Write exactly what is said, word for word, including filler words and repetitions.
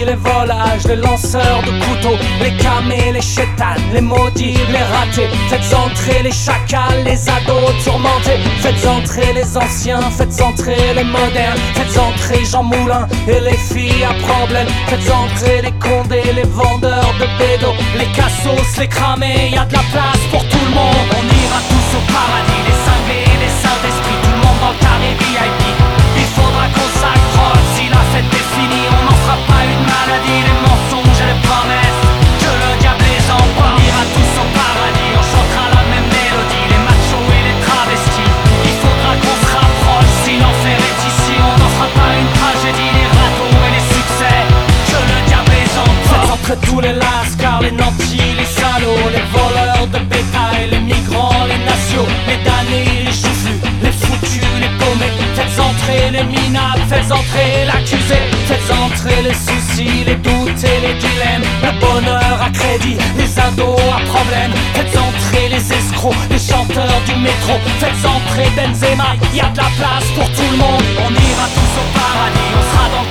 les volages, les lanceurs de couteaux, les camés, les chétanes, les maudits, les ratés. Faites entrer les chacals, les ados tourmentés. Faites entrer les anciens, faites entrer les modernes. Faites entrer Jean Moulin et les filles à problème. Faites entrer les condés, les vendeurs de bédos, les cassos, les cramés, y'a de la place pour tout le monde. On ira tous au paradis, les cinglés, les saints d'esprit, tout le monde dans le carré V I P. Il faudra qu'on s'accroche, si la fête est finie, on n'en fera pas une maladie. Les mensonges et les promesses, que le diable les envoie. On ira tous au paradis, on chantera la même mélodie, les machos et les travestis. Il faudra qu'on se rapproche, si l'enfer est ici, on n'en fera pas une tragédie. Les rateaux et les succès, que le diable les envoie. Faites entrer tous les lascars, les nantis, les salauds, les voleurs de bétail, les migrants, les nationaux, les damnés, les chouflus, les foutus, les paumés. Faites entrer les minables, faites entrer l'accusé. Faites entrer les soucis, les doutes et les dilemmes, le bonheur à crédit, les ados à problème. Faites entrer les escrocs, les chanteurs du métro. Faites entrer Benzema, y a de la place pour tout le monde. On ira tous au paradis, on sera dans